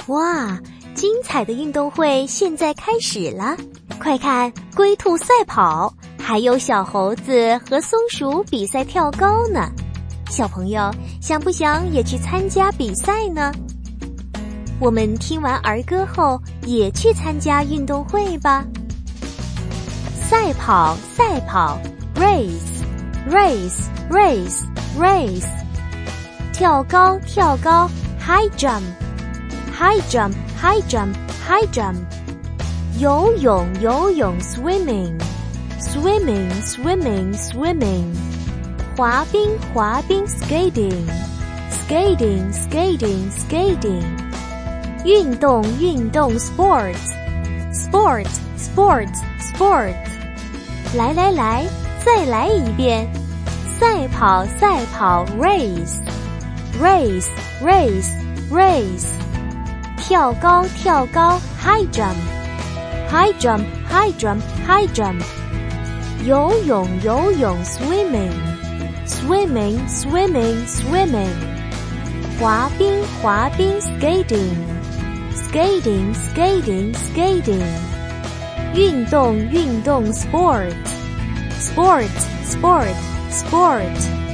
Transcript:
哇，精彩的运动会现在开始了！快看，龟兔赛跑，还有小猴子和松鼠比赛跳高呢。小朋友，想不想也去参加比赛呢？我们听完儿歌后，也去参加运动会吧。赛跑，赛跑 ，race， race， race， race。跳高，跳高 ，high jump。High jump, high jump, high jump. 游泳，游泳 swimming, swimming, swimming, swimming. 滑冰，滑冰 skating, skating, skating, skating. 运动，运动 sports, sports, sports, sports. 来来来，再来一遍。赛跑，赛跑 race, race, race, race. 跳高，跳高 high jump, high jump, high jump, high jump. 游泳，游泳 swimming, swimming, swimming, swimming. 滑冰，滑冰 skating, skating, skating, skating. 运动，运动 sports, sports, sport, sport.